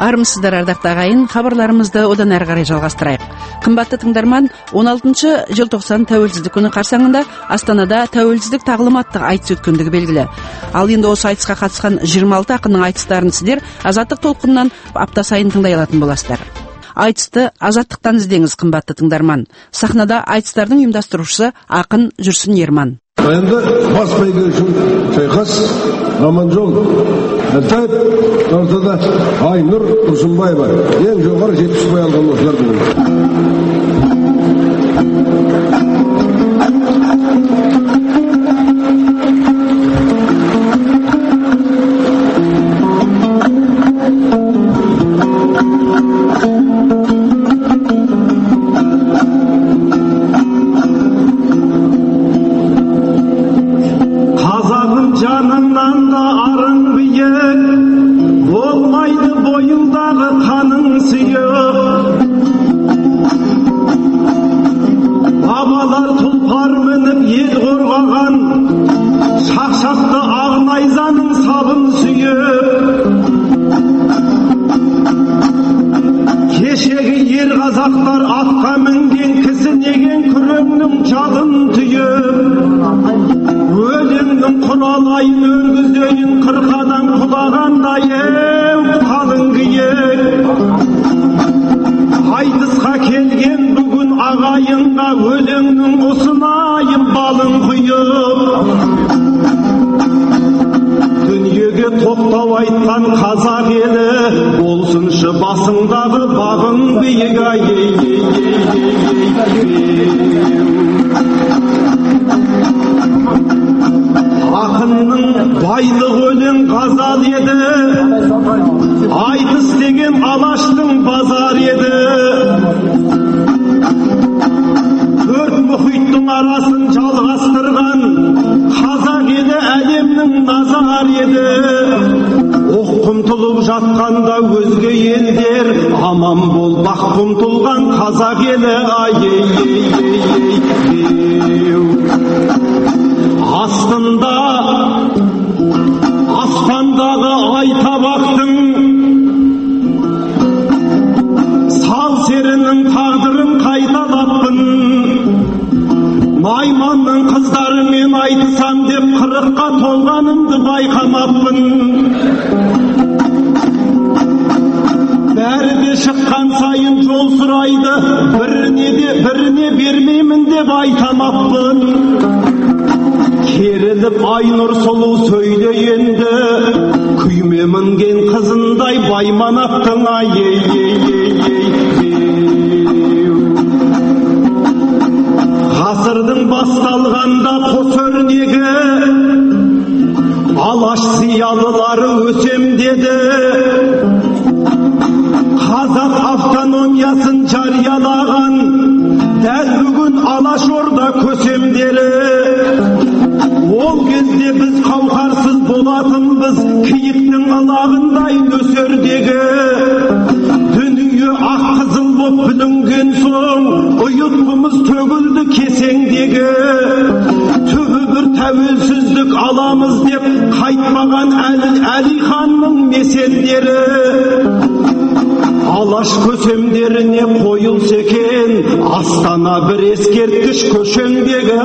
Армысыздар, ардақты ағайын, хабарларымызды одан әрі қарай жалғастырайық. Қымбатты тыңдарман, 16 желтоқсан тәуелсіздік күні қарсаңында Астанада тәуелсіздік тағылым атты айтыс өткендігі белгілі. Ал енді осы айтысқа қатысқан 26 ақынның айтыстарын сіздер Азаттық толқынынан апта сайын тыңдай алатын боласыздар. Айтысты Азаттықтан іздеңіз, қымбатты тыңдарман. Сахнада айтыстардың ұйымдастырушысы ақын Жүрсін Ерман. Енді бас бәйге үшін шайқас Аманжол Әлтаев, ортада Айнұр Тұрсынбаева. Ең жоғары 70 ұпай алған осылар бүгін. Қазақтар атқа мінген кісінеген күреңнің жалын түйіп, өлеңнің құралайын өргізейін қырқадан құлағандай қалың киік. Айтысқа келген бүгін ағайынға өлеңнің ұсынайын балын құйып. Дүниеге тоқтау айтқан қазақ елі, болсыншы басыңдағы бағың биік. Ақынның байлық өлең қазал еді, айтыс деген алаштың базар еді. Төрт мұхиттың арасын жалғастырған қазақ елі әлемнің назар еді. Ұмтылып жатқанда өзге елдер аман бол, бақ ұмтылған қазақ елі астында аспандағы ай табақтың сал серінің тағдырын қайталаппын. Найманның қыздарымен айтысам деп 40-қа толғанымды байқамаппын. Бәрі де шыққан сайын жол сұрайды, біріне бермеймін деп айтамаппын. Керіліп Айнұр сұлу сөйле енді, күйме мінген қызындай байманаттың ғасырдың басталғанда қос өрнегі, алаш зиялылары өсем деді. Қазақ автономиясын жариялаған дәл бүгін Алашорда көсемдері. Ол кезде біз қауқарсыз болатынбыз, киіктің ылағындай нөсердегі. Дүние ақ қызыл боп бүлінген соң, ұйытқымыз төгілді кесеңдегі. Түбі бір тәуелсіздік аламыз деп қайтпаған Әлиханның меселдері. Алаш көсемдеріне қойылса екен, Астана бір ескерткіш көшеңдегі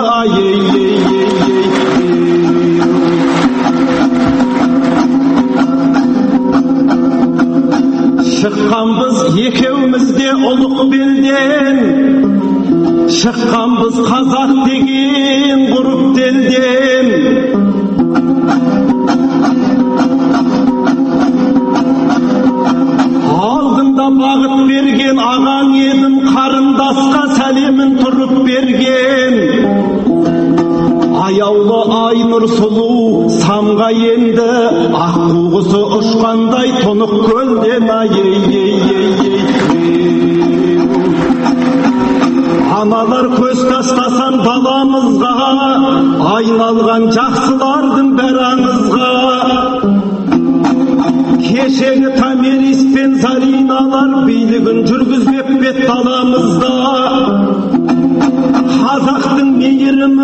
Шыққанбыз екеумізде ұлық белден, шыққанбыз қазақ деген ғұрып телден. Алдында бағыт берген ағаң едім, қарындасқа сәлемін тұрып берген. Аяулы Айнұр сұлу самға енді, аққу құсы ұшқандай тұнық көлден Аналар көз тастасан баламызға, айналған жақсылардың бәрі аңызға. Кешегі Томирис пен Зариналар билігін жүргізбеп бет даламызда. Қазақтың мейірімі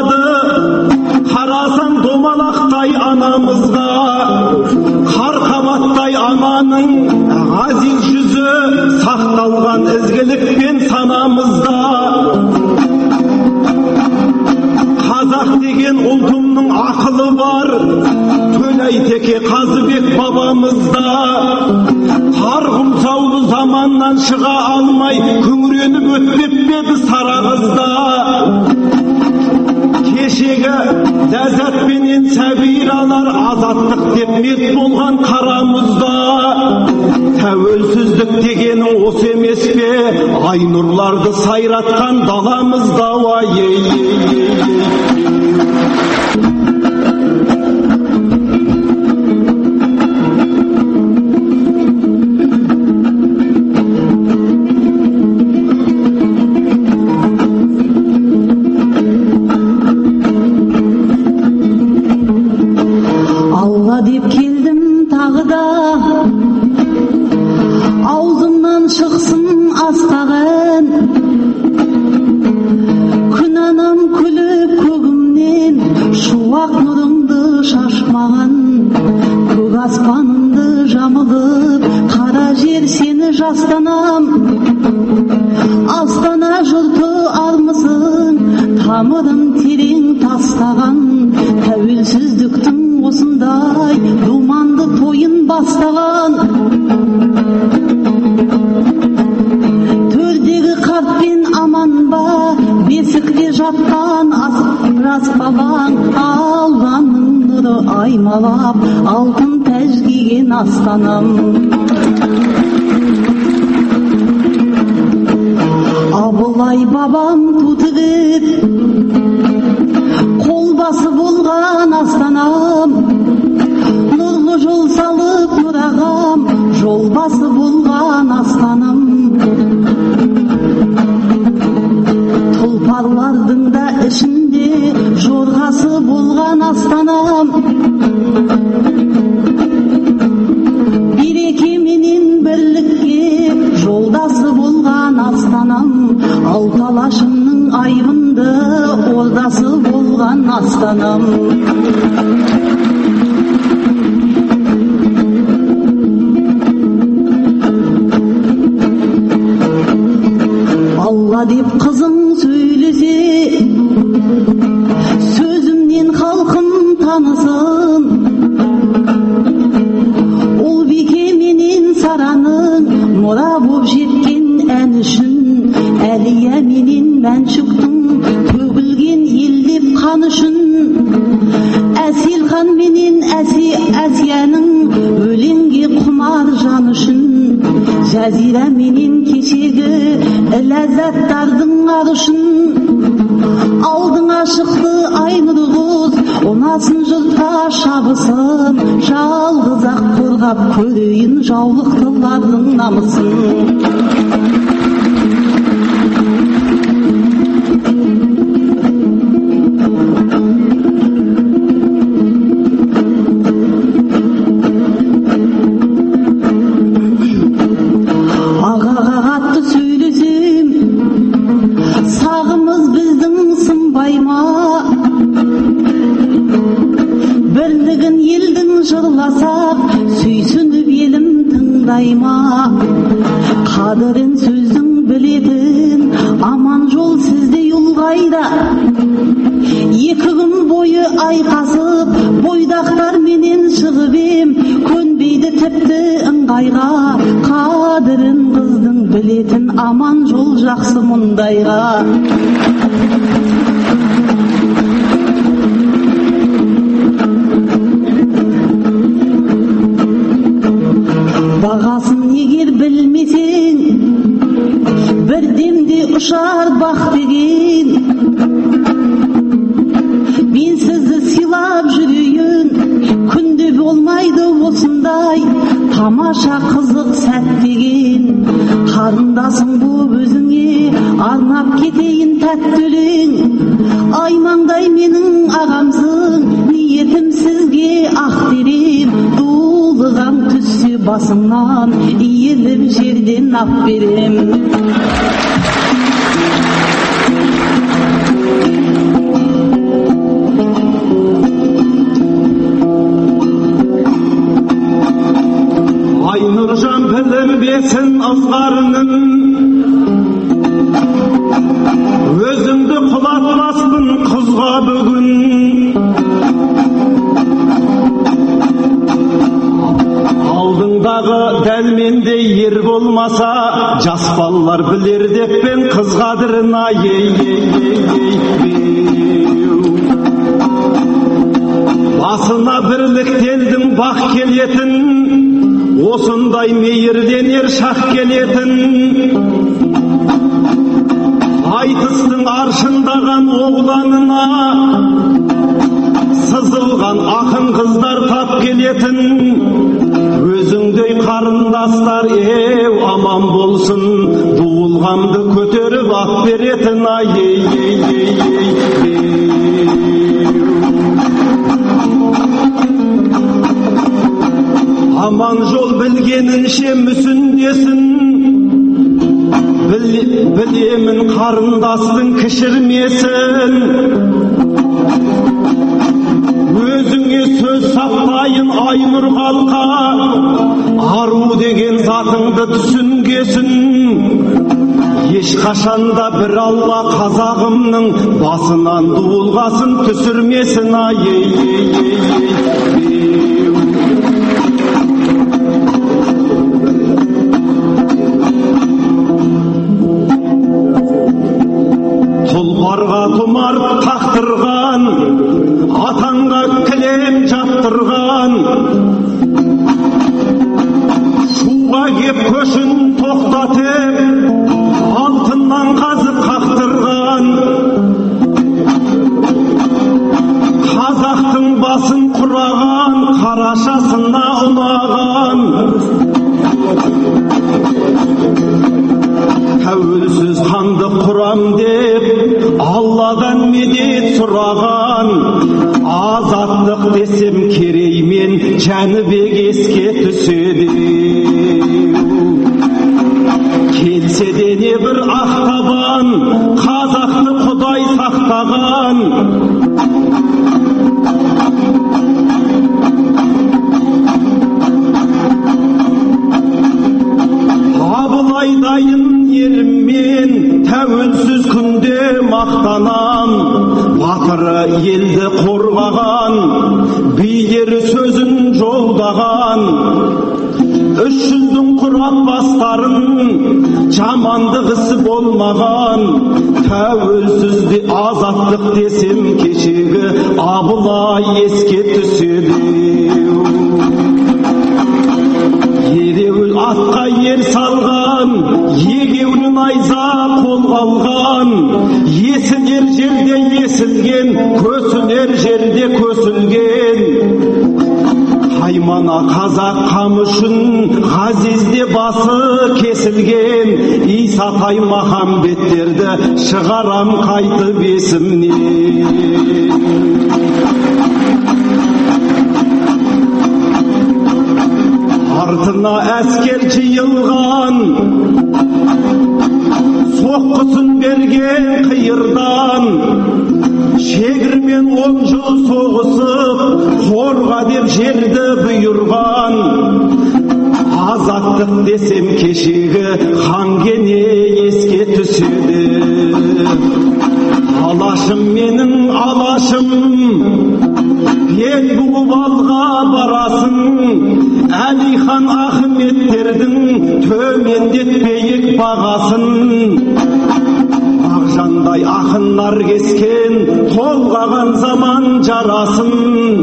байқалады, қарасаң домалақтай анамызға. Қарқаба махаббаттай ананың ғазиз жүзі сақталған ізгілікпен санамызда. Қазақ деген ұлтымның ақылы бар, Төлейтеке Қазыбек бабамызда. Тарғымсаулы заманнан шыға алмай, күңіреніп өтпеп еді сарағызда. Кешегі ләззатпенен сәбиралар азаттық деп мерт болған қарамызда. Тәуелсіздік дегенің осы емес пе, ай нұрларды сайратқан даламызда. Алла деп келдім тағы да, аузымнан шықсын астағын. Күн анам күліп көгімнен шуақ нұрыңды шашмаған. Көк аспанымды жамылып қара жер сені жастанам. Астана жұрты армысың, тамырын терең тастаған. Тәуелсіздіктің осындай думанды тойын бастаған. Төрдегі қартпен аман ба, бесікте жатқан асықпырас бабаң. Алланың нұры аймалап, алтын тәж киген астанам. Абылай бабам тутығып, қолбасы болған астанам. Нұрлы жол салып нұрағам, жолбасы болған астанам. Тұлпарлардың да ішінде жорғасы болған астанам. Береке менен бірлікке жолдасы болған астанам. Алталашымның айбынды ордасы болған астанам. Алла деп қызың сөйлесе, сөзімнен халқым танысын. Ол бике менен сараның мұра боп жеткен ән үшін, әлия менен мәншүктің төгілген ел деп қан үшін. Әселхан менен әсияның өлеңге құмар жан үшін. Жазира менен кешегі ләззаттардың ар үшін. Алдыңа шықты айнұр құз, ұнасын жұртқа шабысын. Жалғыз ақ қорғап көрейін жаулықтылардың намысын. Бірлігін елдің жырласақ, сүйсініп елім тыңдайма. Қадірін сөздің білетін, аман жол сізде ұлғайда. Екі күн бойы айқасып, бойдақтар менен шығып ем, көнбейді тіпті ыңғайға. Қадірін қыздың білетін, аман жол жақсы мұндайға. Бағасын егер білмесең, бірдемде ұшар бақ деген. Мен сізді сыйлап жүрейін, күнде болмайды осындай тамаша қызық сәт деген. Қарындасың боп өзіңе арнап кетейін тәтті өлең. Аймаңдай менің ағамсың, ниетім сізге ақ терем. Дулығаң түссе басыңнан, иіліп жерден ап берем. келмесін ызғарының, өзіңді құлатпаспын қызға бүгін. Алдыңдағы дәлмендей ер болмаса, жас балалар білер деппен қыз қадірін басына бірліктелдің бақ келетін, осындай мейірленер шақ келетін. Айтыстың аршындаған оғланына сызылған ақын қыздар тап келетін. Өзіңдей қарындастар аман болсын, дуылғамды көтеріп ап беретін. Аман жол білгенінше мүсіндесін, білемін қарындастың кішірмесін. Өзіңе сөз сақтайын Айнұр халқа, ару деген затыңды түсінгесін. Ешқашанда бір алла қазағымның басынан дуылғасын түсірмесін. Тұлпарға тұмар тақтырған, атанға кілем жаптырған, шуға кеп көшін тоқтатып, алтыннан қазып қақтырған. Қазақтың басын құраған, қарашасына ұнаған. Тәуелсіз ханды құрам деп Алладан медет сұраған. Азаттық десем Кереймен Жәнібек еске түседі. Келсе де не бір ақтабан, қазақты Құдай сақтаған. Абылайдайын еріммен тәуелсіз күнде мақтанам. Батыры елді қорғаған, билері сөзін жолдаған. 300-дің құрап бастарын, жамандық ісі болмаған. Тәуелсізде азаттық десем кешегі Абылай еске түседі. Ереуіл атқа ер салған, егеуіл найза қолға алған. Есілер жерде есілген, көсілер жерде көсілген. Қаймана қазақ қамышын, ғазизде басы кесілген. Исатай Махамбеттерді шығарам қайтып есімнен. Артына әскер жиылған, соққысын берген қиырдан. Шегірмен 10 жыл соғысып, қорға деп жерді бұйырған. Азаттық десем кешегі хан кене еске түседі. Алашым менің алашым, бел буып алға барасын. Әлихан Ахметтердің төмендетпейік бағасын. Ақжандай ақындар кескен, толғаған заман жарасын.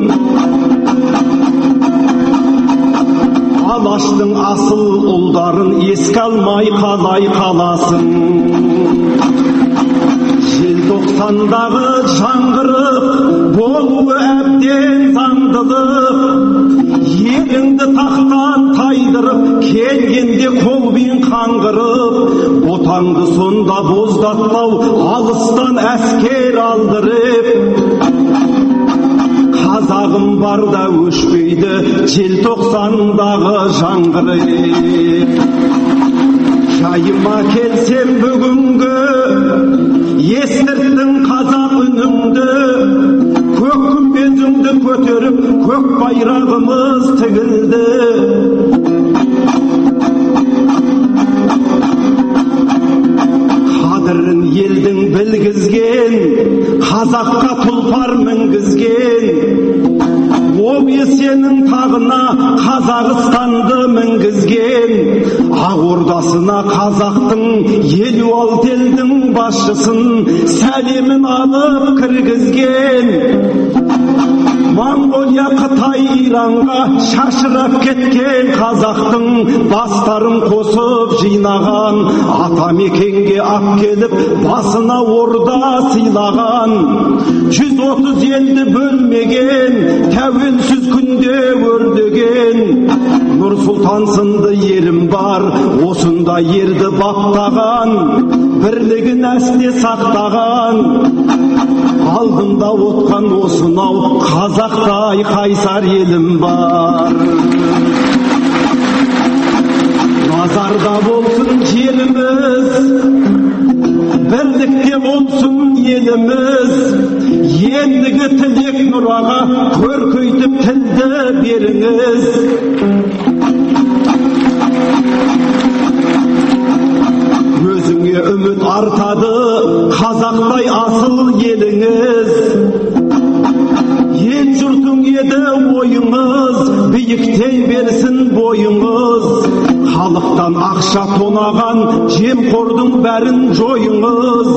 Алаштың асыл ұлдарын еске алмай қалай қаласын. Желтоқсандағы жаңғырып, болуы әбден заңдылық. Еліңді тақтан тайдырып, келгенде қолбен қаңғырып. Ботаңды сонда боздатпау, алыстан әскер алдырып. Қазағым барда өшпейді, желтоқсандағы жаңғырып. Жайыма келсем бүгінгі, естірттің қазақ үніңді. Көк күмбезіңді көтеріп, көк байрағымыз тігілді. қазаққа тұлпар мінгізген, ол есенің тағына Қазақстанды мінгізген, ақ ордасына қазақтың 56 елдің басшысын сәлемін алып кіргізген. Монғолия, Қытай, Иранға шашырап кеткен қазақтың бастарын қосып жинаған, атамекенге ап келіп басына орда сыйлаған, 130 елді бөлмеген, тәуелсіз күнде өрдеген. Нұр Сұлтан сынды елім бар, осында ерді баптаған, бірлігін әсте сақтаған. Алдымда отқан осынау қазақтай қайсар елім бар. Назарда болсын жеріміз, бірлікте болсын еліміз. Ендігі тілек нұраға көркейтіп тілді беріңіз. Өзіңе үміт артады қазақтай асыл еліңіз. Ел жұртың еді ойыңыз, биіктей берсін бойыңыз. Халықтан ақша тонаған жемқордың бәрін жойыңыз.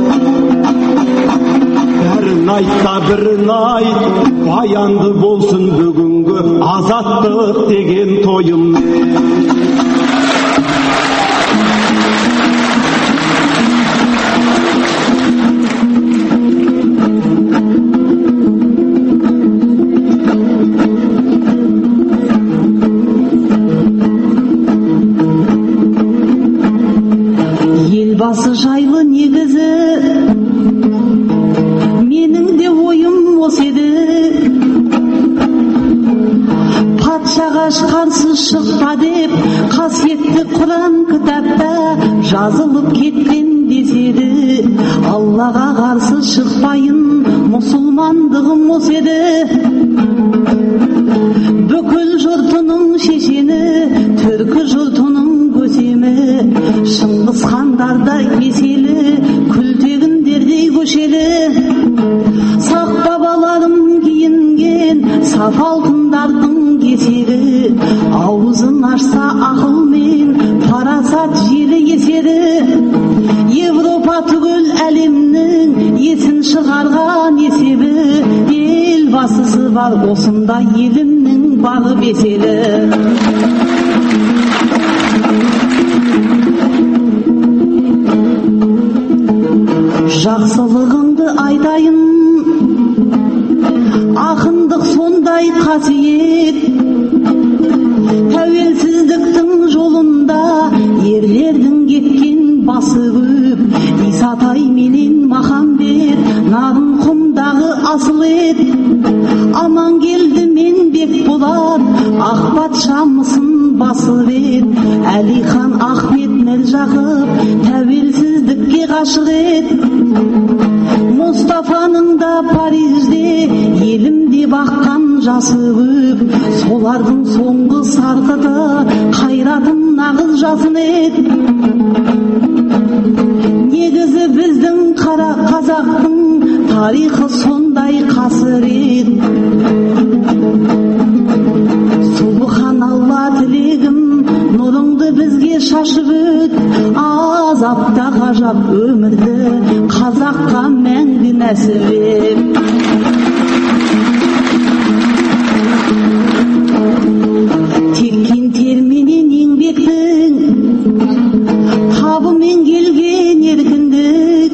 Бәрін айтта бірін айт, баянды болсын бүгінгі азаттық деген тойым. Елбасы жайлы негізі менің де ойым осы еді. Патшаға қарсы шықпа деп қасиетті Құран кітапта жазылып кеткен деседі. Аллаға қарсы шықпайын, мұсылмандығым осы еді. Бүкіл жұртының шешені, түркі жұртының көсемі, Шыңғыс хандардай меселі, күлтегіндердей көшелі. Сақ бабаларым киінген саф алтындардың кесегі, аузын ашса ақылмен парасат желі есері. Европа түгіл әлемнің есін шығарған есебі, елбасысы бар осында елімнің бағы беселі. Жақсылығыңды айтайын, ақындық сондай қасиет. Тәуелсіздіктің жолында ерлердің кеткен басы көп. Исатай менен Махамбет, Нарынқұмдағы асыл ет. Амангелді мен Бекболат, ақ патшамысын басып ет. Әлихан Ахмет Міржақып тәуелсіздікке ғашық ет. Мұстафаның да Парижде елімде баққан жасы көп. Солардың соңғы сарқыты қайратым нағыз жасын ет. Негізі біздің қара қазақтың тарихы сондай қасірет. Субханалла тілегім, нұрыңды бізге шашып өт. Азапта ғажап өмірді қазаққа мәңгі нәсіп ет. Теккен терменен еңбектің, табымен келген еркіндік.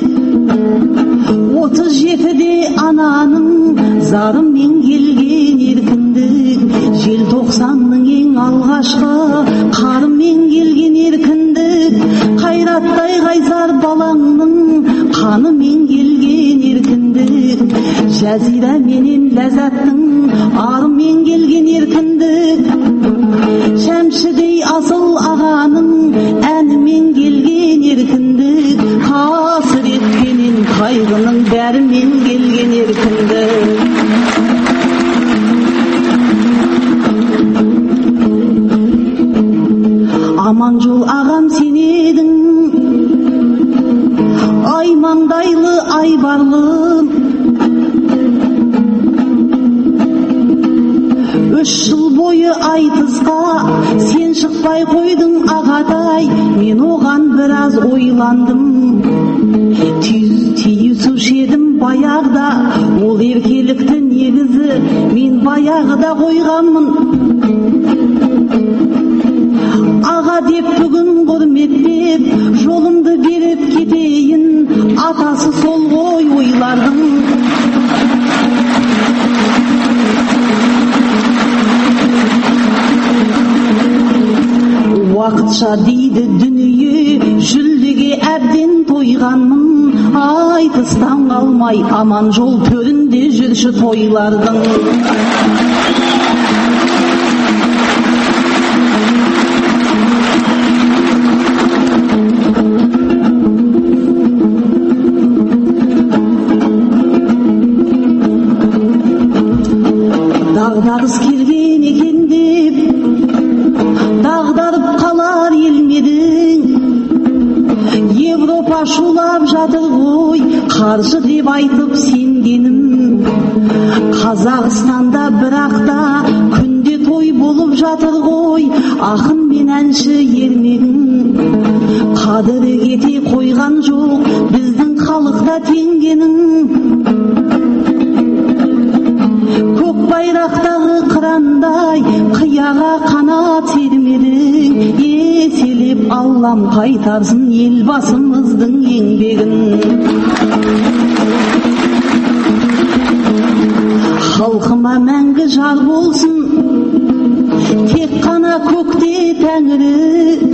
37-де ананың зарымен келген еркіндік. Желтоқсанның ең алғашқы қарымен келген еркіндік. Қайраттай қайсар балаңның қанымен келген еркіндік. Жазира менен ләззаттың арымен келген еркіндік. Шәмшідей асыл ағаның әнімен келген еркіндік. Қасіретпенен қайғының бәрімен келген еркіндік. Аманжол ағам сен едің, ай маңдайлы айбарлым. 3 жыл бойы айтысқа сен шықпай қойдың ағатай, мен оған біраз ойландым. Түйісуші едім баяғыда, ол еркелікті негізі мен баяғыда қойғанмын. Аға деп бүгін құрметтеп, жолымды беріп кетейін, атасы сол ғой ойлардың. Уақытша дейді дүние, жүлдеге әбден тойғанмын. Айтыстан қалмай аман жол төрінде жүрші тойлардың. Дағдарыс келген екен деп дағдарып қалар елмедің. Европа шулап жатыр ғой, қаржы деп айтып сенгенім. Қазақстанда бірақта күнде той болып жатыр ғой, ақын мен әнші ермегің. Қадірі кете қойған жоқ біздің халықта теңгенің. Көк байрақтағы қырандай қияға қанат сермедің. Еселеп Аллам қайтарсын елбасымыздың еңбегін. Халқыма мәңгі жар болсын, тек қана көкте тәңірі.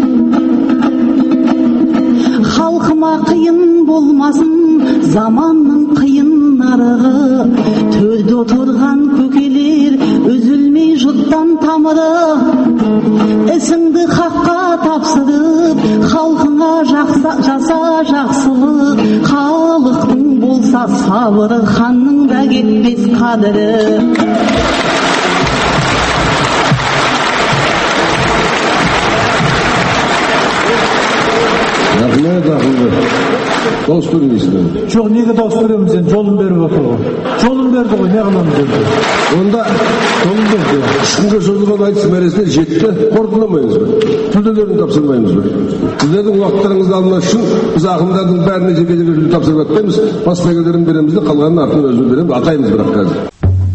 Халқыма қиын болмасын заманның қиын нарығы. Төрде отырған көкелер үзілмей жұттан тамыры. Ісіңді хаққа тапсырып, халқыңа жаса жақсылық. Халықтың болса сабыры, ханның да кетпес қадірі. Рахмет, дауыс бермейсің. Жоқ, неге дауыс береміз, енді жолын беріп отыр ғой. Жолын берді ғой, не қыламыз енді? Онда жолын берді. 3 күнге созылған айтыс мәресіне жетті, қорытындыламаймыз ба? Жүлделерін тапсырмаймыз ба? Сіздердің уақыттарыңызды алмас үшін біз ақындардың бәріне жеке-жеке жүлде тапсырып атпаймыз. Баспагерлерін береміз де, қалғанын артынан өзіміз береміз, атаймыз бірақ қазір.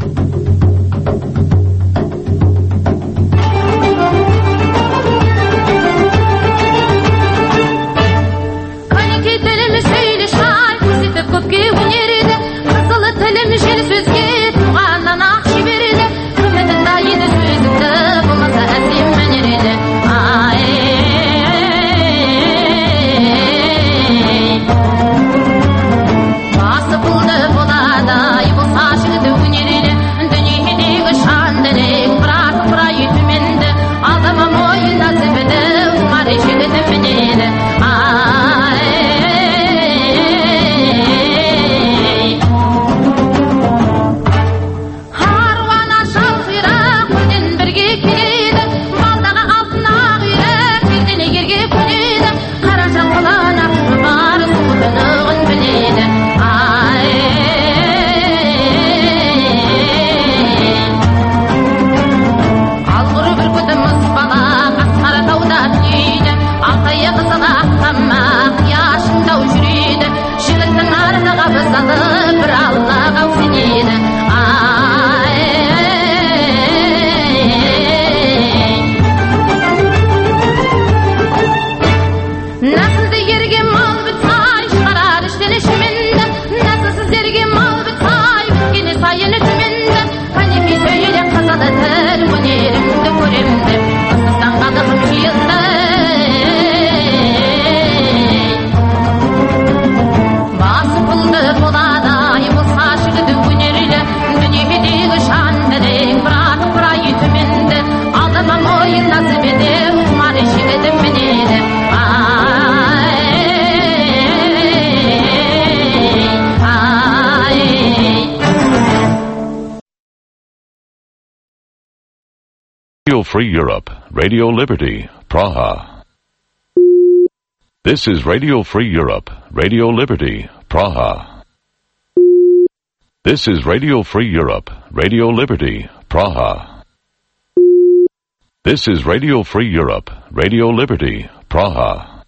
Radio Free Europe, Radio Liberty, Praha. This is Radio Free Europe, Radio Liberty, Praha. This is Radio Free Europe, Radio Liberty, Praha. This is Radio Free Europe, Radio Liberty, Praha.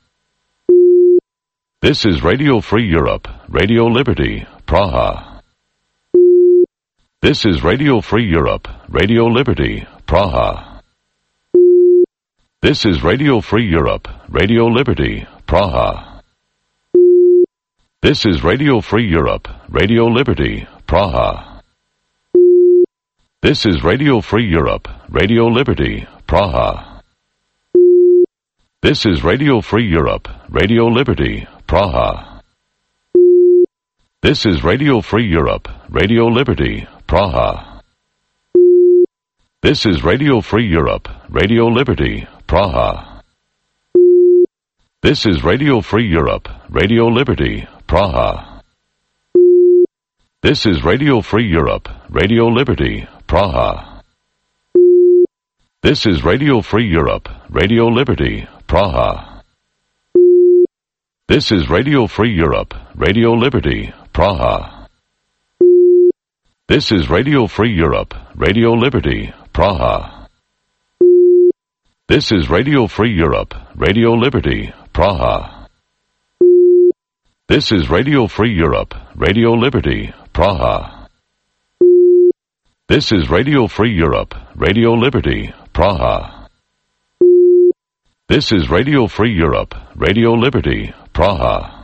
This is Radio Free Europe, Radio Liberty, Praha. This is Radio Free Europe, Radio Liberty, Praha. This is Radio Free Europe, Radio Liberty, Praha. This is Radio Free Europe, Radio Liberty, Praha. This is Radio Free Europe, Radio Liberty, Praha. This is Radio Free Europe, Radio Liberty, Praha. This is Radio Free Europe, Radio Liberty, Praha. This is Radio Free Europe, Radio Liberty, Praha. This is Radio Free Europe, Radio Liberty, Praha. This is Radio Free Europe, Radio Liberty, Praha. This is Radio Free Europe, Radio Liberty, Praha. This is Radio Free Europe, Radio Liberty, Praha. This is Radio Free Europe, Radio Liberty, Praha. This is Radio Free Europe, Radio Liberty, Praha. This is Radio Free Europe, Radio Liberty, Praha. This is Radio Free Europe, Radio Liberty, Praha. This is Radio Free Europe, Radio Liberty, Praha.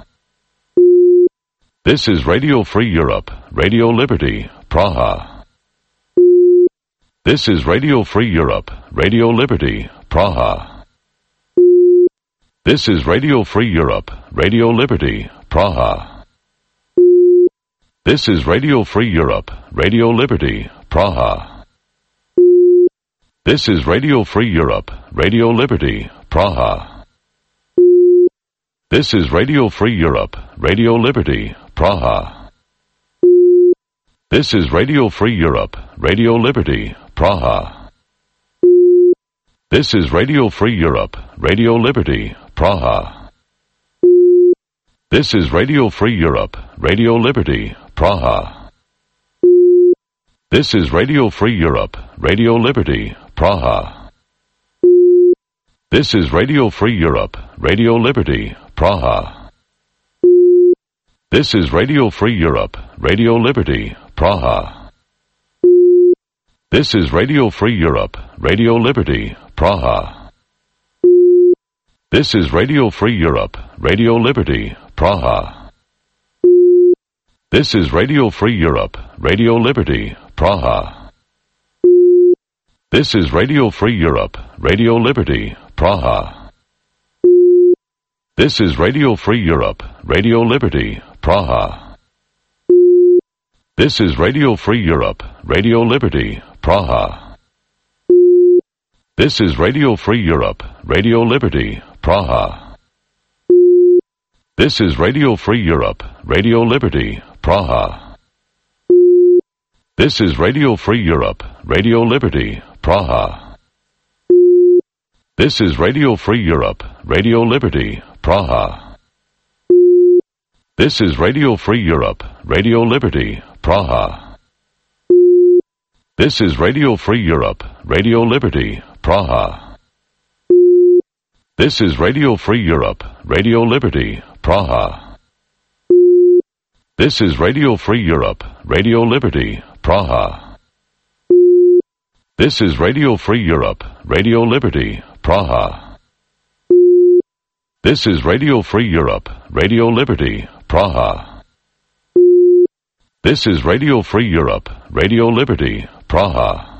This is Radio Free Europe, Radio Liberty, Praha. This is Radio Free Europe, Radio Liberty, Praha. This is Radio Free Europe, Radio Liberty, Praha. This is Radio Free Europe, Radio Liberty, Praha. This is Radio Free Europe, Radio Liberty, Praha. This is Radio Free Europe, Radio Liberty, Praha. This is Radio Free Europe, Radio Liberty, Praha. This is Radio Free Europe, Radio Liberty, Praha. This is Radio Free Europe, Radio Liberty, Praha. This is Radio Free Europe, Radio Liberty, Praha. This is Radio Free Europe, Radio Liberty, Praha. This is Radio Free Europe, Radio Liberty, Praha. This is Radio Free Europe, Radio Liberty, Praha. This is Radio Free Europe, Radio Liberty, Praha. This is Radio Free Europe, Radio Liberty, Praha. This is Radio Free Europe, Radio Liberty, Praha. This is Radio Free Europe, Radio Liberty, Praha. This is Radio Free Europe, Radio Liberty, Praha. This is Radio Free Europe, Radio Liberty, Praha. This is Radio Free Europe, Radio Liberty, Praha. This is Radio Free Europe, Radio Liberty, Praha. This is Radio Free Europe, Radio Liberty, Praha. This is Radio Free Europe, Radio Liberty, Praha. This is Radio Free Europe, Radio Liberty, Praha. This is Radio Free Europe, Radio Liberty, Praha. This is Radio Free Europe, Radio Liberty, Praha. This is Radio Free Europe, Radio Liberty, Praha. This is Radio Free Europe, Radio Liberty, Praha. This is Radio Free Europe, Radio Liberty, Praha.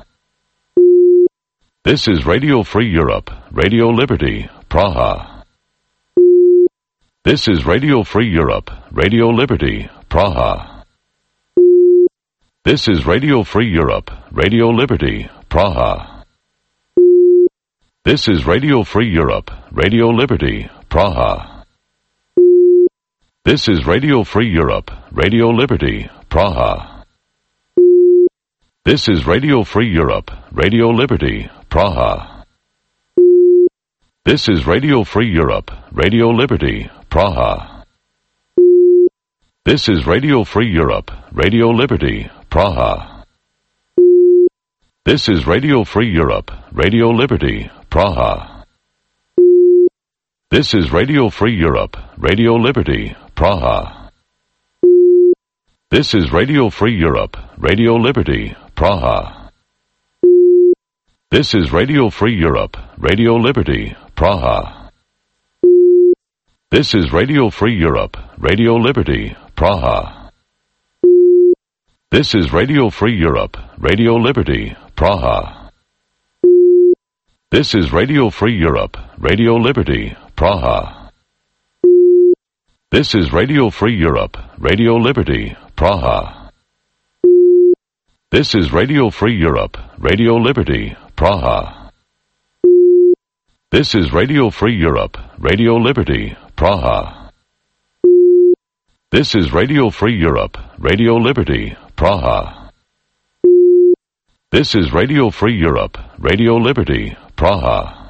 This is Radio Free Europe, Radio Liberty, Praha. This is Radio Free Europe, Radio Liberty, Praha. This is Radio Free Europe, Radio Liberty, Praha. This is Radio Free Europe, Radio Liberty, Praha. This is Radio Free Europe, Radio Liberty, Praha. This is Radio Free Europe, Radio Liberty, Praha. This is Radio Free Europe, Radio Liberty, Praha. This is Radio Free Europe, Radio Liberty, Praha. This is Radio Free Europe, Radio Liberty, Praha. This is Radio Free Europe, Radio Liberty, Praha. This is Radio Free Europe, Radio Liberty, Praha. This is Radio Free Europe, Radio Liberty, Praha. This is Radio Free Europe, Radio Liberty, Praha. This is Radio Free Europe, Radio Liberty, Praha. This is Radio Free Europe, Radio Liberty, Praha. This is Radio Free Europe, Radio Liberty, Praha. This is Radio Free Europe, Radio Liberty, Praha. This is Radio Free Europe, Radio Liberty, Praha. This is Radio Free Europe, Radio Liberty, Praha. This is Radio Free Europe, Radio Liberty, Praha.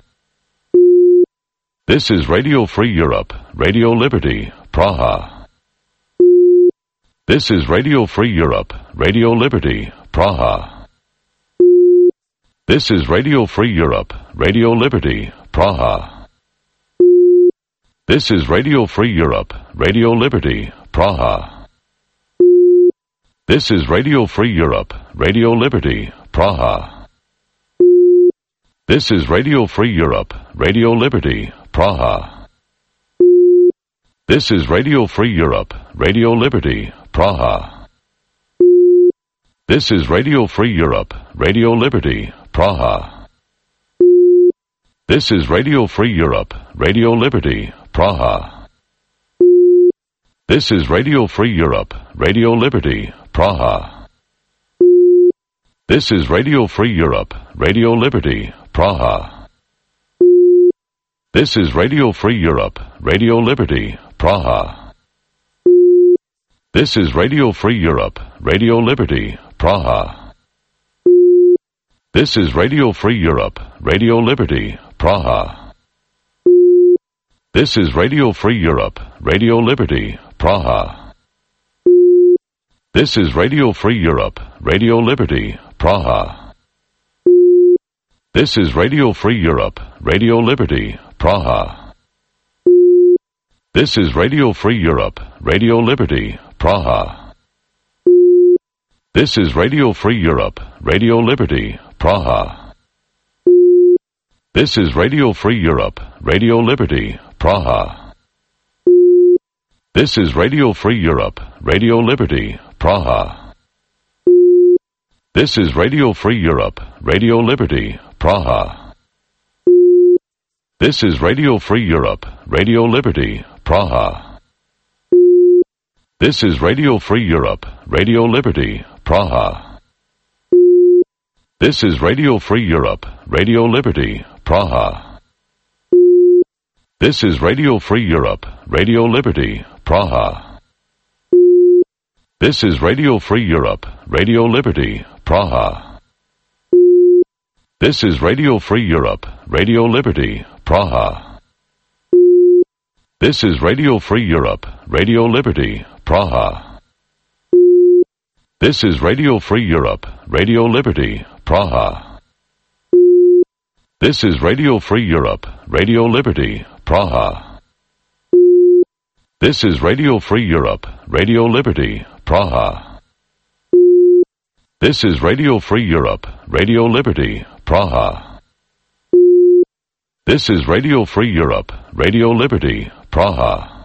This is Radio Free Europe, Radio Liberty, Praha. This is Radio Free Europe, Radio Liberty, Praha. This is Radio Free Europe, Radio Liberty, Praha. This is Radio Free Europe, Radio Liberty, Praha. This is Radio Free Europe, Radio Liberty, Praha. This is Radio Free Europe, Radio Liberty, Praha. This is Radio Free Europe, Radio Liberty, Praha. This is Radio Free Europe, Radio Liberty, Praha. This is Radio Free Europe, Radio Liberty, Praha. This is Radio Free Europe, Radio Liberty, Praha. This is Radio Free Europe, Radio Liberty, Praha. This is Radio Free Europe, Radio Liberty, Praha. This is Radio Free Europe, Radio Liberty, Praha. This is Radio Free Europe, Radio Liberty, Praha. This is Radio Free Europe, Radio Liberty, Praha. This is Radio Free Europe, Radio Liberty, Praha. This is Radio Free Europe, Radio Liberty, Praha. This is Radio Free Europe, Radio Liberty, Praha. This is Radio Free Europe, Radio Liberty, Praha. This is Radio Free Europe, Radio Liberty, Praha. This is Radio Free Europe, Radio Liberty, Praha. This is Radio Free Europe, Radio Liberty, Praha. This is Radio Free Europe, Radio Liberty, Praha. This is Radio Free Europe, Radio Liberty, Praha. This is Radio Free Europe, Radio Liberty, Praha. This is Radio Free Europe, Radio Liberty, Praha. This is Radio Free Europe, Radio Liberty, Praha. This is Radio Free Europe, Radio Liberty, Praha. This is Radio Free Europe, Radio Liberty, Praha. This is Radio Free Europe, Radio Liberty, Praha. This is Radio Free Europe, Radio Liberty, Praha. This is Radio Free Europe, Radio Liberty, Praha. This is Radio Free Europe, Radio Liberty, Praha. This is Radio Free Europe, Radio Liberty, Praha.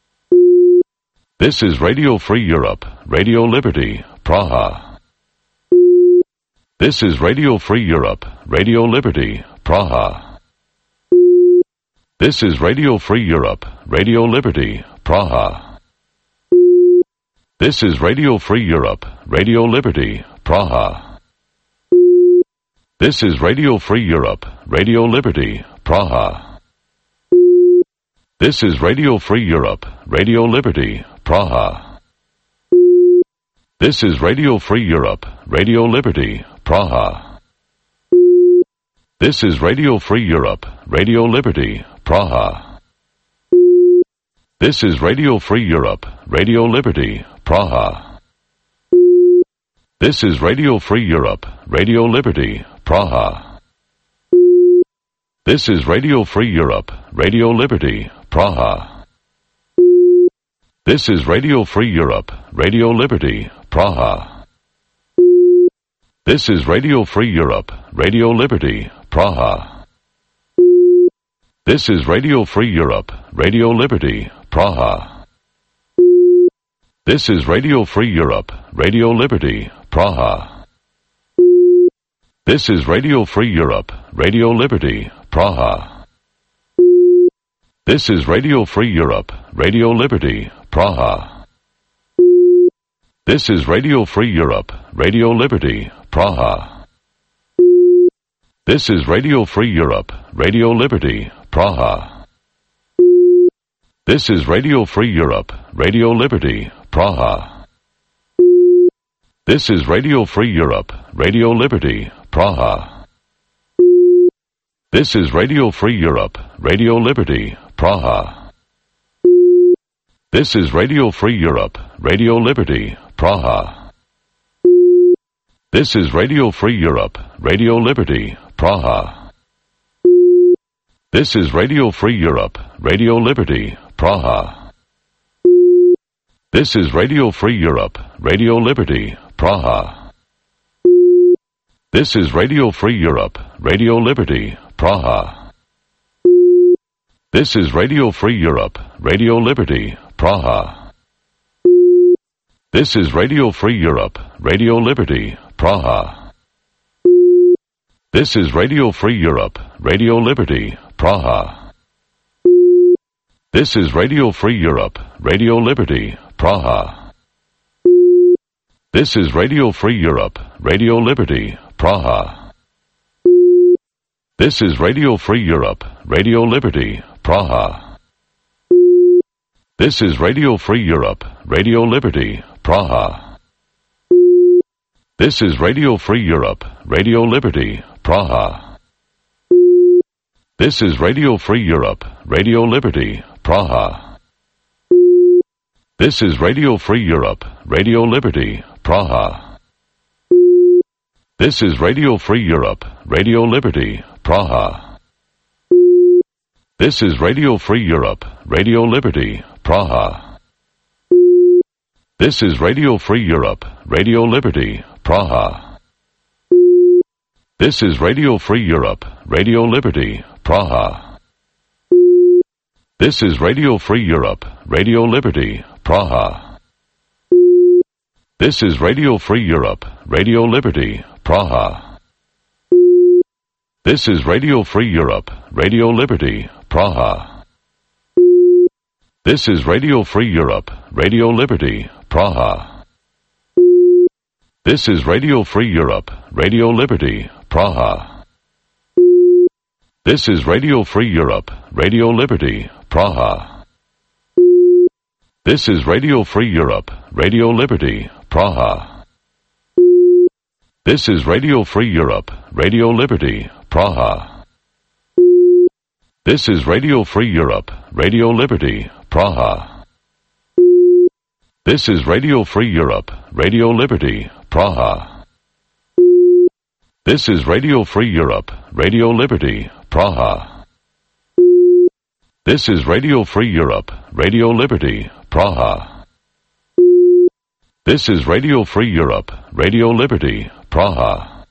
This is Radio Free Europe, Radio Liberty, Praha. This is Radio Free Europe, Radio Liberty, Praha. This is Radio Free Europe, Radio Liberty, Praha. This is Radio Free Europe, Radio Liberty, Praha. This is Radio Free Europe, Radio Liberty, Praha. This is Radio Free Europe, Radio Liberty, Praha. This is Radio Free Europe, Radio Liberty, Praha. This is Radio Free Europe, Radio Liberty, Praha. This is Radio Free Europe, Radio Liberty, Praha. This is Radio Free Europe, Radio Liberty, Praha. This is Radio Free Europe, Radio Liberty, Praha. This is Radio Free Europe, Radio Liberty, Praha. This is Radio Free Europe, Radio Liberty, Praha. This is Radio Free Europe, Radio Liberty, Praha. This is Radio Free Europe, Radio Liberty, Praha. This is Radio Free Europe, Radio Liberty, Praha. This is Radio Free Europe, Radio Liberty, Praha. This is Radio Free Europe, Radio Liberty, Praha. This is Radio Free Europe, Radio Liberty, Praha. This is Radio Free Europe, Radio Liberty, Praha. This is Radio Free Europe, Radio Liberty, Praha. This is Radio Free Europe, Radio Liberty, Praha. This is Radio Free Europe, Radio Liberty, Praha. This is Radio Free Europe, Radio Liberty, Praha. This is Radio Free Europe, Radio Liberty, Praha. This is Radio Free Europe, Radio Liberty, Praha. This is Radio Free Europe, Radio Liberty, Praha. This is Radio Free Europe, Radio Liberty, Praha. This is Radio Free Europe, Radio Liberty, Praha. This is Radio Free Europe, Radio Liberty, Praha. This is Radio Free Europe, Radio Liberty, Praha. This is Radio Free Europe, Radio Liberty, Praha. This is Radio Free Europe, Radio Liberty, Praha. This is Radio Free Europe, Radio Liberty, Praha. This is Radio Free Europe, Radio Liberty, Praha. This is Radio Free Europe, Radio Liberty, Praha. This is Radio Free Europe, Radio Liberty, Praha. This is Radio Free Europe, Radio Liberty, Praha. This is Radio Free Europe, Radio Liberty, Praha. This is Radio Free Europe, Radio Liberty, Praha. This is Radio Free Europe, Radio Liberty, Praha. This is Radio Free Europe, Radio Liberty, Praha. This is Radio Free Europe, Radio Liberty, Praha. This is Radio Free Europe, Radio Liberty, Praha. This is Radio Free Europe, Radio Liberty, Praha. This is Radio Free Europe, Radio Liberty, Praha. This is Radio Free Europe, Radio Liberty, Praha. This is Radio Free Europe, Radio Liberty, Praha. This is Radio Free Europe, Radio Liberty, Praha. This is Radio Free Europe, Radio Liberty, Praha. This is Radio Free Europe, Radio Liberty, Praha. This is Radio Free Europe, Radio Liberty, Praha. This is Radio Free Europe, Radio Liberty, Praha. This is Radio Free Europe, Radio Liberty, Praha.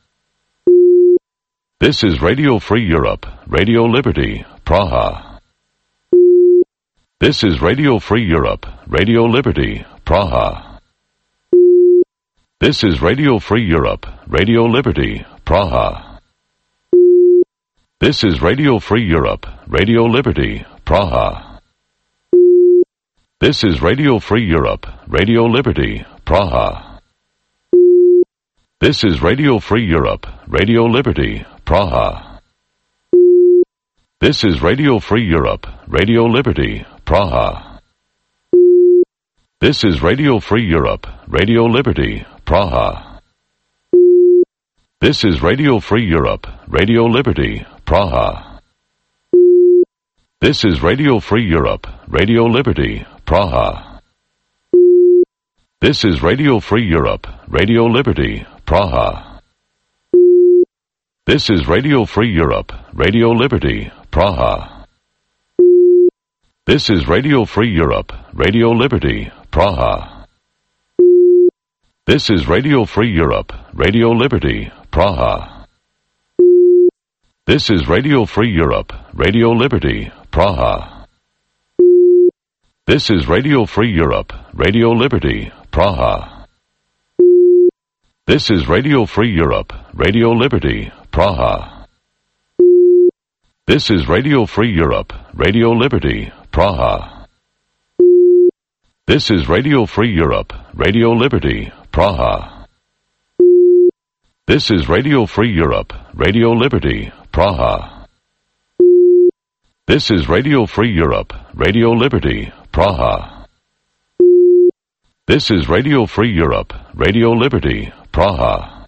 This is Radio Free Europe, Radio Liberty, Praha. This is Radio Free Europe, Radio Liberty, Praha. This is Radio Free Europe, Radio Liberty, Praha. This is Radio Free Europe, Radio Liberty, Praha. This is Radio Free Europe, Radio Liberty, Praha. This is Radio Free Europe, Radio Liberty, Praha. This is Radio Free Europe, Radio Liberty, Praha. This is Radio Free Europe, Radio Liberty, Praha. This is Radio Free Europe, Radio Liberty, Praha. This is Radio Free Europe, Radio Liberty, Praha. This is Radio Free Europe, Radio Liberty, Praha. This is Radio Free Europe, Radio Liberty, Praha. This is Radio Free Europe, Radio Liberty, Praha. This is Radio Free Europe, Radio Liberty, Praha. This is Radio Free Europe, Radio Liberty, Praha. This is Radio Free Europe, Radio Liberty, Praha. This is Radio Free Europe, Radio Liberty, Praha. This is Radio Free Europe, Radio Liberty, Praha. This is Radio Free Europe, Radio Liberty, Praha. This is Radio Free Europe, Radio Liberty, Praha. This is Radio Free Europe, Radio Liberty, Praha. This is Radio Free Europe, Radio Liberty, Praha.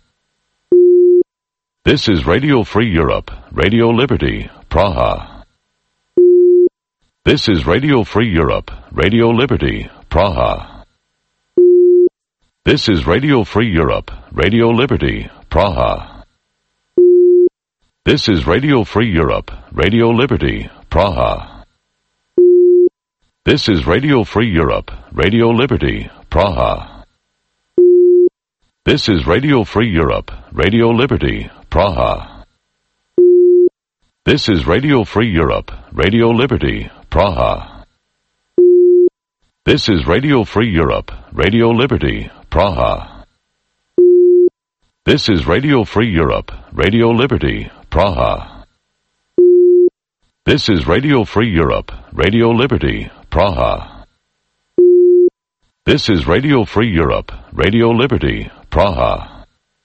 This is Radio Free Europe, Radio Liberty, Praha. This is Radio Free Europe, Radio Liberty, Praha. This is Radio Free Europe, Radio Liberty, Praha. This is Radio Free Europe, Radio Liberty, Praha. This is Radio Free Europe, Radio Liberty, Praha. This is Radio Free Europe, Radio Liberty, Praha. This is Radio Free Europe, Radio Liberty, Praha. This is Radio Free Europe, Radio Liberty, Praha. This is Radio Free Europe, Radio Liberty, Praha. This is Radio Free Europe, Radio Liberty, Praha. This is Radio Free Europe, Radio Liberty, Praha.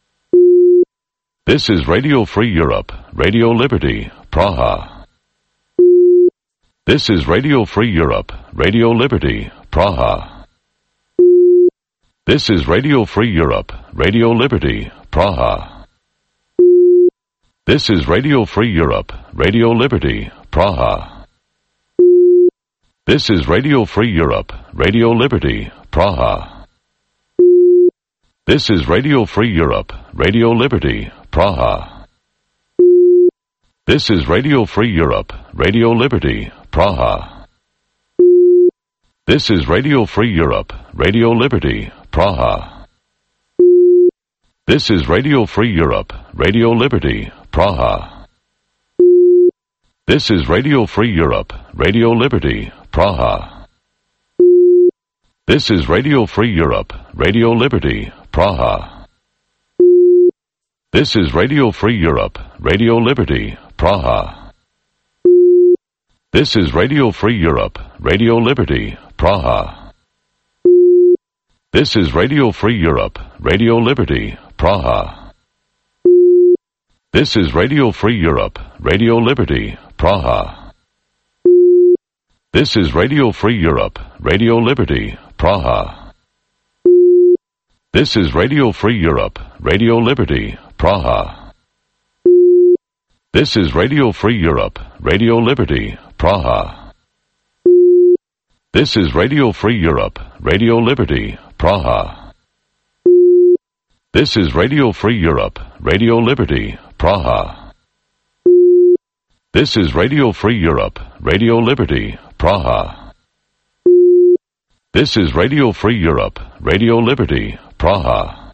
This is Radio Free Europe, Radio Liberty, Praha. This is Radio Free Europe, Radio Liberty, Praha. This is Radio Free Europe, Radio Liberty, Praha. This is Radio Free Europe, Radio Liberty, Praha. This is Radio Free Europe, Radio Liberty, Praha. This is Radio Free Europe, Radio Liberty, Praha. This is Radio Free Europe, Radio Liberty, Praha. This is Radio Free Europe, Radio Liberty, Praha. This is Radio Free Europe, Radio Liberty, Praha. This is Radio Free Europe, Radio Liberty, Praha. This is Radio Free Europe, Radio Liberty, Praha. This is Radio Free Europe, Radio Liberty, Praha. This is Radio Free Europe, Radio Liberty, Praha. This is Radio Free Europe, Radio Liberty, Praha. This is Radio Free Europe, Radio Liberty, Praha. This is Radio Free Europe, Radio Liberty, Praha. This is Radio Free Europe, Radio Liberty, Praha. This is Radio Free Europe, Radio Liberty, Praha. This is Radio Free Europe, Radio Liberty, Praha. This is Radio Free Europe, Radio Liberty, Praha. This is Radio Free Europe, Radio Liberty, Praha. This is Radio Free Europe, Radio Liberty, Praha.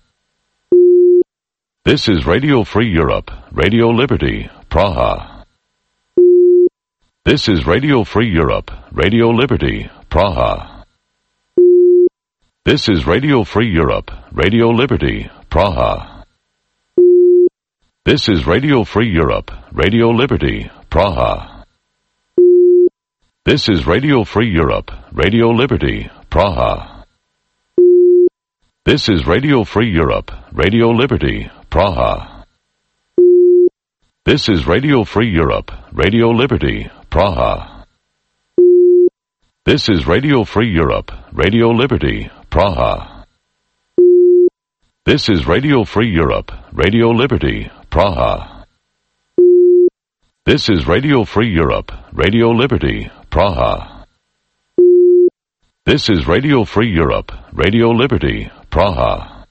This is Radio Free Europe, Radio Liberty, Praha. This is Radio Free Europe, Radio Liberty, Praha. This is Radio Free Europe, Radio Liberty, Praha. This is Radio Free Europe, Radio Liberty, Praha. This is Radio Free Europe, Radio Liberty, Praha. This is Radio Free Europe, Radio Liberty, Praha. This is Radio Free Europe, Radio Liberty, Praha. This is Radio Free Europe, Radio Liberty, Praha. This is Radio Free Europe, Radio Liberty, Praha. This is Radio Free Europe, Radio Liberty, Praha. This is Radio Free Europe, Radio Liberty, Praha.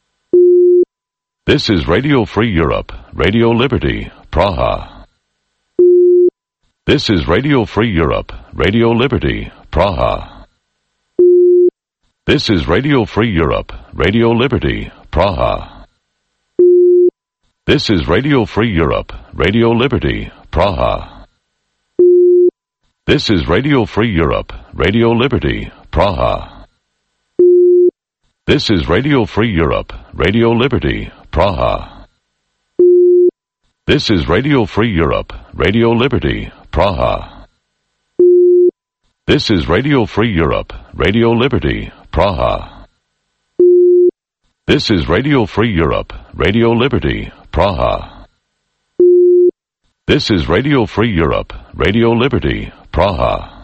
This is Radio Free Europe, Radio Liberty, Praha. This is Radio Free Europe, Radio Liberty, Praha. This is Radio Free Europe, Radio Liberty, Praha. This is Radio Free Europe, Radio Liberty, Praha. This is Radio Free Europe, Radio Liberty, Praha. This is Radio Free Europe, Radio Liberty, Praha. This is Radio Free Europe, Radio Liberty, Praha. This is Radio Free Europe, Radio Liberty, Praha. This is Radio Free Europe, Radio Liberty, Praha. This is Radio Free Europe, Radio Liberty, Praha.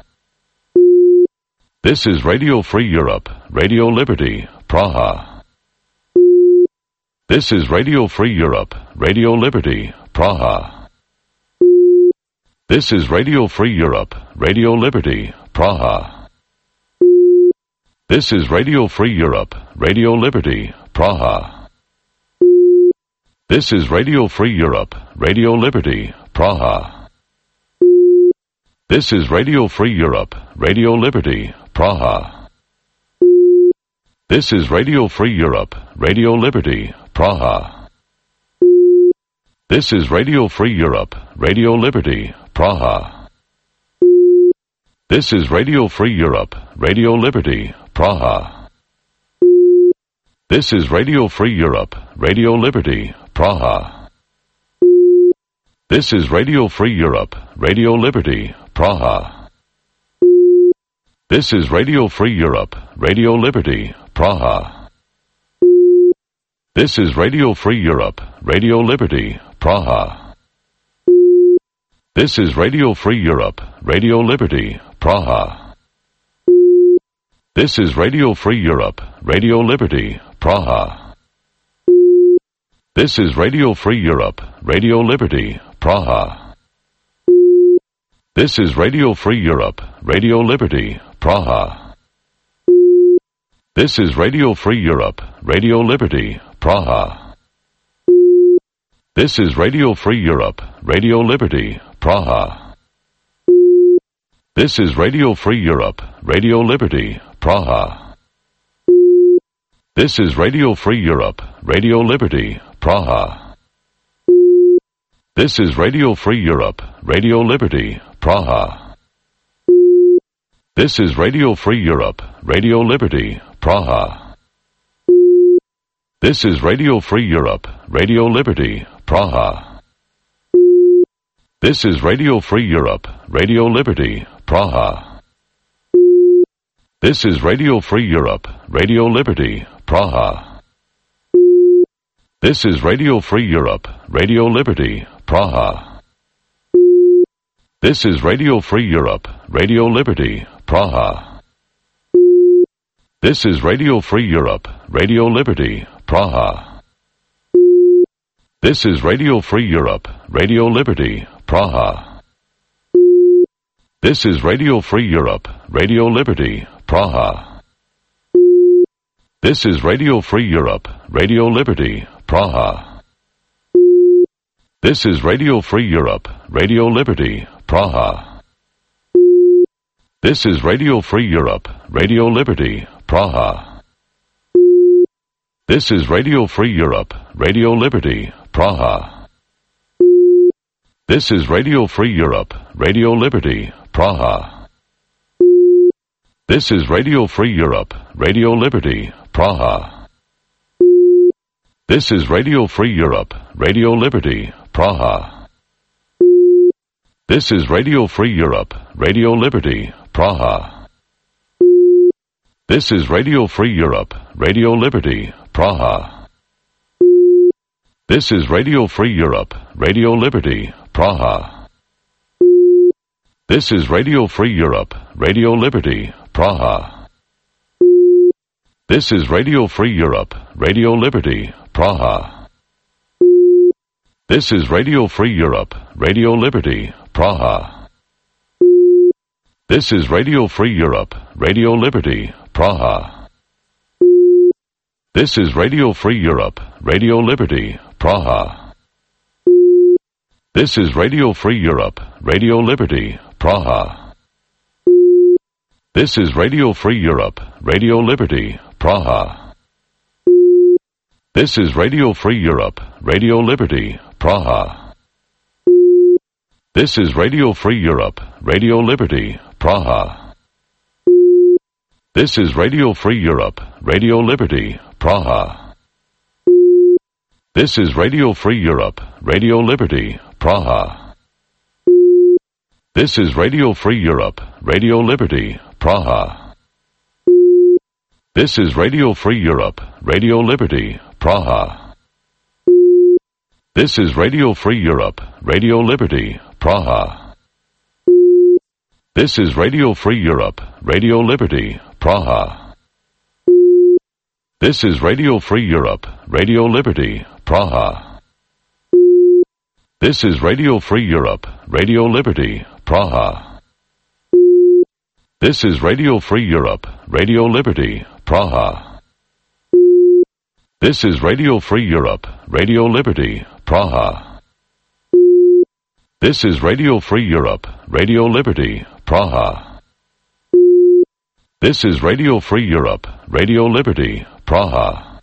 This is Radio Free Europe, Radio Liberty, Praha. This is Radio Free Europe, Radio Liberty, Praha. This is Radio Free Europe, Radio Liberty, Praha. This is Radio Free Europe, Radio Liberty, Praha. This is Radio Free Europe, Radio Liberty, Praha. This is Radio Free Europe, Radio Liberty, Praha. This is Radio Free Europe, Radio Liberty, Praha. This is Radio Free Europe, Radio Liberty, Praha. This is Radio Free Europe, Radio Liberty, Praha. This is Radio Free Europe, Radio Liberty, Praha. This is Radio Free Europe, Radio Liberty, Praha. This is Radio Free Europe, Radio Liberty, Praha. This is Radio Free Europe, Radio Liberty, Praha. This is Radio Free Europe, Radio Liberty, Praha. This is Radio Free Europe, Radio Liberty, Praha. This is Radio Free Europe, Radio Liberty, Praha. This is Radio Free Europe, Radio Liberty, Praha. This is Radio Free Europe, Radio Liberty, Praha. This is Radio Free Europe, Radio Liberty, Praha. This is Radio Free Europe, Radio Liberty, Praha. This is Radio Free Europe, Radio Liberty, Praha. This is Radio Free Europe, Radio Liberty, Praha. This is Radio Free Europe, Radio Liberty, Praha. This is Radio Free Europe, Radio Liberty, Praha. This is Radio Free Europe, Radio Liberty, Praha. This is Radio Free Europe, Radio Liberty, Praha. This is Radio Free Europe, Radio Liberty, Praha. This is Radio Free Europe, Radio Liberty, Praha. This is Radio Free Europe, Radio Liberty, Praha. This is Radio Free Europe, Radio Liberty, Praha. This is Radio Free Europe, Radio Liberty, Praha. This is Radio Free Europe, Radio Liberty, Praha. This is Radio Free Europe, Radio Liberty, Praha. This is Radio Free Europe, Radio Liberty, Praha. This is Radio Free Europe, Radio Liberty, Praha. This is Radio Free Europe, Radio Liberty, Praha. This is Radio Free Europe, Radio Liberty, Praha. This is Radio Free Europe, Radio Liberty, Praha. This is Radio Free Europe, Radio Liberty, Praha. This is Radio Free Europe, Radio Liberty, Praha. This is Radio Free Europe, Radio Liberty, Praha. This is Radio Free Europe, Radio Liberty, Praha. This is Radio Free Europe, Radio Liberty, Praha. This is Radio Free Europe, Radio Liberty, Praha. This is Radio Free Europe, Radio Liberty, Praha. This is Radio Free Europe, Radio Liberty, Praha. This is Radio Free Europe, Radio Liberty, Praha. This is Radio Free Europe, Radio Liberty, Praha. This is Radio Free Europe, Radio Liberty, Praha. This is Radio Free Europe, Radio Liberty, Praha. This is Radio Free Europe, Radio Liberty, Praha. This is Radio Free Europe, Radio Liberty, Praha. This is Radio Free Europe, Radio Liberty, Praha. This is Radio Free Europe, Radio Liberty, Praha. This is Radio Free Europe, Radio Liberty, Praha. This is Radio Free Europe, Radio Liberty, Praha. This is Radio Free Europe, Radio Liberty, Praha. This is Radio Free Europe, Radio Liberty, Praha. This is Radio Free Europe, Radio Liberty, Praha. This is Radio Free Europe, Radio Liberty, Praha. This is Radio Free Europe, Radio Liberty, Praha. This is Radio Free Europe, Radio Liberty, Praha.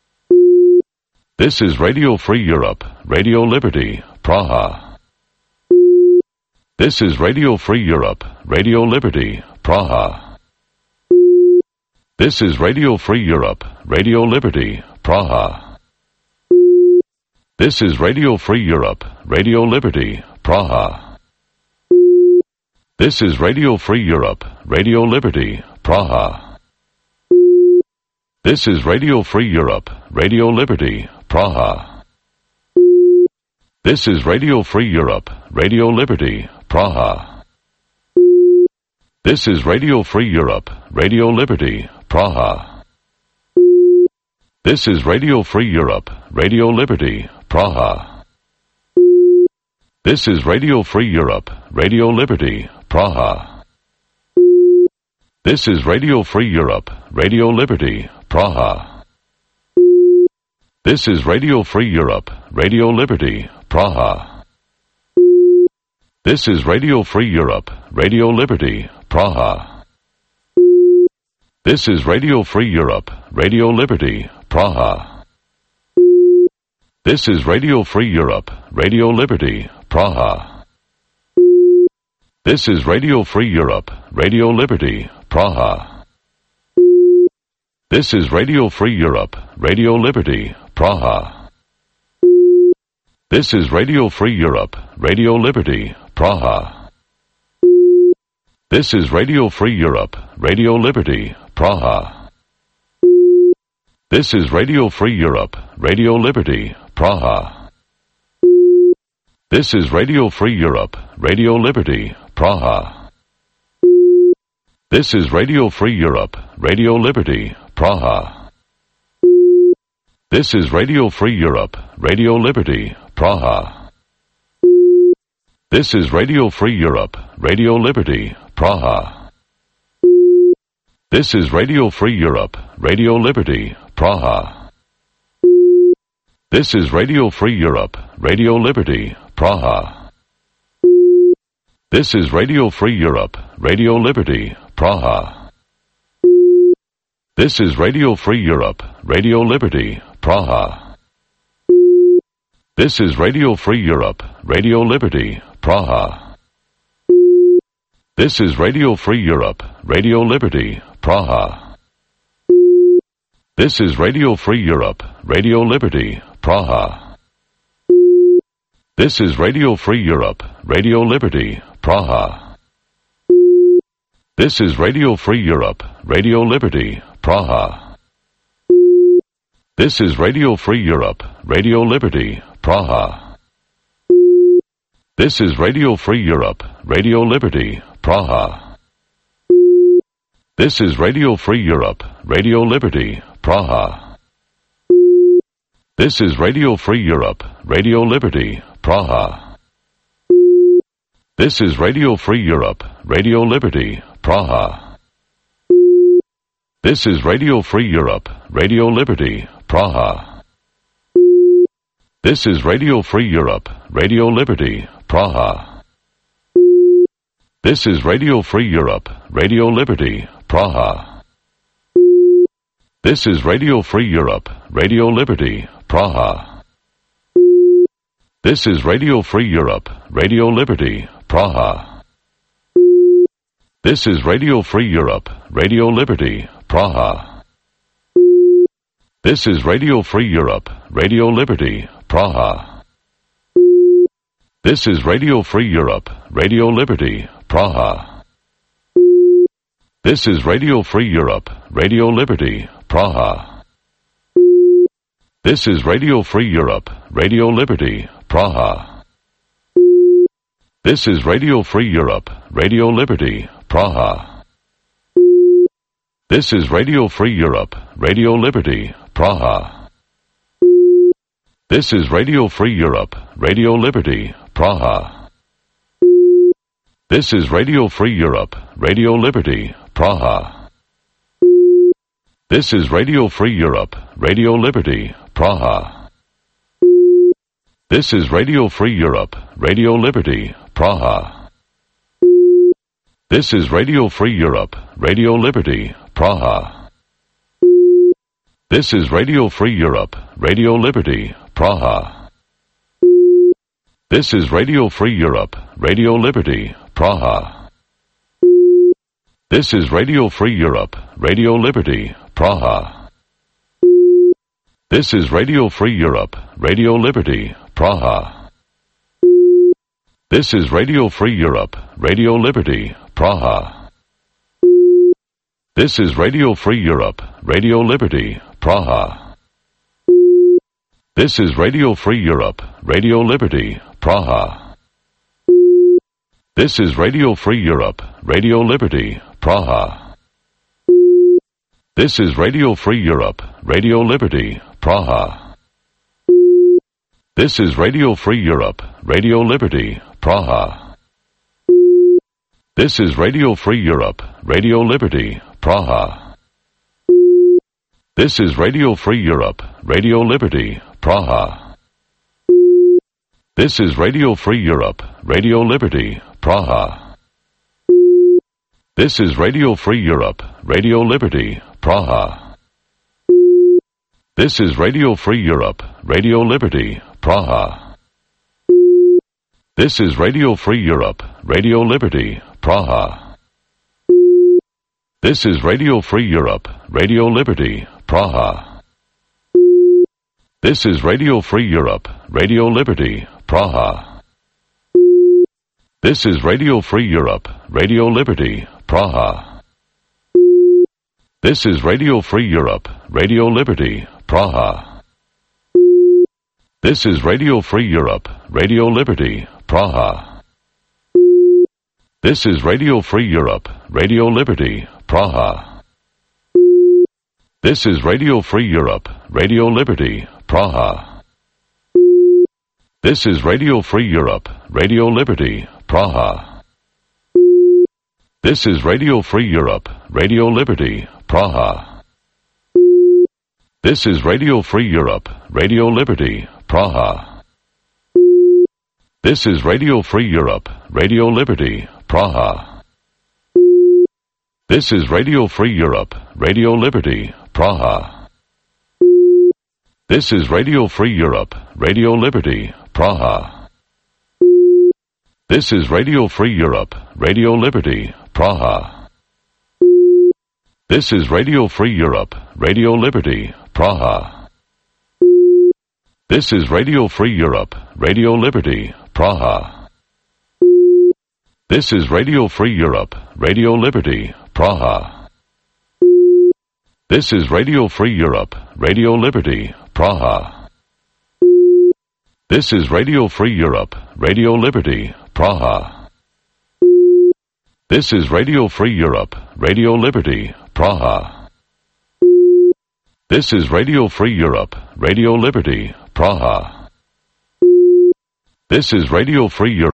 This is Radio Free Europe, Radio Liberty, Praha. This is Radio Free Europe, Radio Liberty, Praha. This is Radio Free Europe, Radio Liberty, Praha. This is Radio Free Europe, Radio Liberty, Praha. This is Radio Free Europe, Radio Liberty, Praha. This is Radio Free Europe, Radio Liberty, Praha. This is Radio Free Europe, Radio Liberty, Praha. This is Radio Free Europe, Radio Liberty, Praha. This is Radio Free Europe, Radio Liberty, Praha. This is Radio Free Europe, Radio Liberty, Praha. This is Radio Free Europe, Radio Liberty, Praha. This is Radio Free Europe, Radio Liberty, Praha. This is Radio Free Europe, Radio Liberty, Praha. This is Radio Free Europe, Radio Liberty, Praha. This is Radio Free Europe, Radio Liberty, Praha. This is Radio Free Europe, Radio Liberty, Praha. This is Radio Free Europe, Radio Liberty, Praha. This is Radio Free Europe, Radio Liberty, Praha. This is Radio Free Europe, Radio Liberty, Praha. This is Radio Free Europe, Radio Liberty, Praha. This is Radio Free Europe, Radio Liberty, Praha. This is Radio Free Europe, Radio Liberty, Praha. This is Radio Free Europe, Radio Liberty, Praha. This is Radio Free Europe, Radio Liberty, Praha. This is Radio Free Europe, Radio Liberty, Praha. This is Radio Free Europe, Radio Liberty, Praha. This is Radio Free Europe, Radio Liberty, Praha. This is Radio Free Europe, Radio Liberty, Praha. This is Radio Free Europe, Radio Liberty, Praha. This is Radio Free Europe, Radio Liberty, Praha. This is Radio Free Europe, Radio Liberty, Praha. This is Radio Free Europe, Radio Liberty, Praha. This is Radio Free Europe, Radio Liberty, Praha. This is Radio Free Europe, Radio Liberty, Praha. This is Radio Free Europe, Radio Liberty, Praha. This is Radio Free Europe, Radio Liberty, Praha. This is Radio Free Europe, Radio Liberty, Praha. This is Radio Free Europe, Radio Liberty, Praha. This is Radio Free Europe, Radio Liberty, Praha. This is Radio Free Europe, Radio Liberty, Praha. This is Radio Free Europe, Radio Liberty, Praha. This is Radio Free Europe, Radio Liberty, Praha. This is Radio Free Europe, Radio Liberty, Praha. This is Radio Free Europe, Radio Liberty, Praha. This is Radio Free Europe, Radio Liberty, Praha. This is Radio Free Europe, Radio Liberty, Praha. This is Radio Free Europe, Radio Liberty, Praha. This is Radio Free Europe, Radio Liberty, Praha. This is Radio Free Europe, Radio Liberty, Praha. This is Radio Free Europe, Radio Liberty, Praha. This is Radio Free Europe, Radio Liberty, Praha. This is Radio Free Europe, Radio Liberty, Praha. This is Radio Free Europe, Radio Liberty, Praha. This is Radio Free Europe, Radio Liberty, Praha. This is Radio Free Europe, Radio Liberty, Praha. This is Radio Free Europe, Radio Liberty, Praha. This is Radio Free Europe, Radio Liberty, Praha. This is Radio Free Europe, Radio Liberty, Praha. This is Radio Free Europe, Radio Liberty, Praha. This is Radio Free Europe, Radio Liberty, Praha. This is Radio Free Europe, Radio Liberty, Praha. This is Radio Free Europe, Radio Liberty, Praha. This is Radio Free Europe, Radio Liberty, Praha. This is Radio Free Europe, Radio Liberty, Praha. This is Radio Free Europe, Radio Liberty, Praha. This is Radio Free Europe, Radio Liberty, Praha. This is Radio Free Europe, Radio Liberty, Praha. This is Radio Free Europe, Radio Liberty, Praha. This is Radio Free Europe, Radio Liberty, Praha. This is Radio Free Europe, Radio Liberty, Praha. This is Radio Free Europe, Radio Liberty, Praha. This is Radio Free Europe, Radio Liberty, Praha. This is Radio Free Europe, Radio Liberty, Praha. This is Radio Free Europe, Radio Liberty, Praha. This is Radio Free Europe, Radio Liberty, Praha. This is Radio Free Europe, Radio Liberty, Praha. This is Radio Free Europe, Radio Liberty, Praha. This is Radio Free Europe, Radio Liberty, Praha. This is Radio Free Europe, Radio Liberty, Praha. This is Radio Free Europe, Radio Liberty, Praha. This is Radio Free Europe, Radio Liberty, Praha. This is Radio Free Europe, Radio Liberty, Praha. This is Radio Free Europe, Radio Liberty, Praha. This is Radio Free Europe, Radio Liberty, Praha. This is Radio Free Europe, Radio Liberty, Praha. This is Radio Free Europe, Radio Liberty, Praha. This is Radio Free Europe, Radio Liberty, Praha. This is Radio Free Europe, Radio Liberty, Praha. This is Radio Free Europe, Radio Liberty, Praha. This is Radio Free Europe, Radio Liberty, Praha. This is Radio Free Europe, Radio Liberty, Praha. This is Radio Free Europe, Radio Liberty, Praha. This is Radio Free Europe.